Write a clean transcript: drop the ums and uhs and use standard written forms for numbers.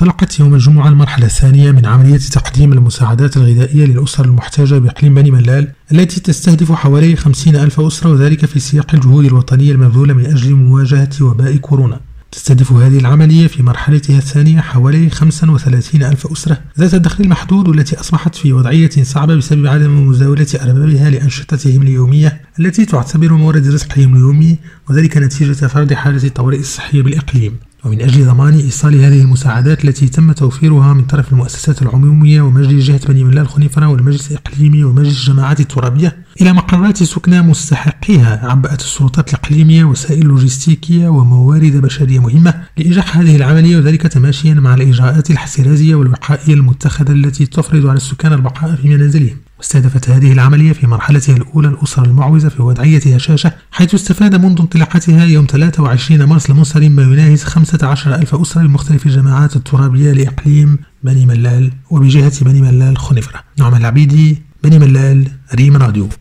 انطلقت يوم الجمعة المرحلة الثانية من عملية تقديم المساعدات الغذائية للأسر المحتاجة بإقليم بني ملال، التي تستهدف حوالي 50,000 أسرة، وذلك في سياق الجهود الوطنية المبذولة من أجل مواجهة وباء كورونا. تستهدف هذه العملية في مرحلتها الثانية حوالي 35,000 أسرة ذات الدخل المحدود، والتي أصبحت في وضعية صعبة بسبب عدم مزاولة أربابها لأنشطتهم اليومية التي تعتبر مورد رزقهم اليومي، وذلك نتيجة فرض حالة الطوارئ الصحية بالإقليم. ومن أجل ضمان إيصال هذه المساعدات التي تم توفيرها من طرف المؤسسات العمومية ومجلس جهة بني ملال خنيفرة والمجلس الإقليمي ومجلس الجماعات الترابية إلى مقرات سكنى مستحقيها، عبأت السلطات الإقليمية وسائل لوجستيكية وموارد بشرية مهمة لإنجاح هذه العملية، وذلك تماشيا مع الإجراءات الاحترازية والوقائية المتخذة التي تفرض على السكان البقاء في منازلهم. واستهدفت هذه العملية في مرحلتها الأولى الأسر المعوزة في وضعية هشاشة، حيث استفاد منذ انطلاقتها يوم 23 مارس المنصرم ما يناهز 15,000 أسرة بمختلف الجماعات الترابية لإقليم بني ملال وبجهة بني ملال خنيفرة. نعم العبيدي، بني ملال، ريم راديو.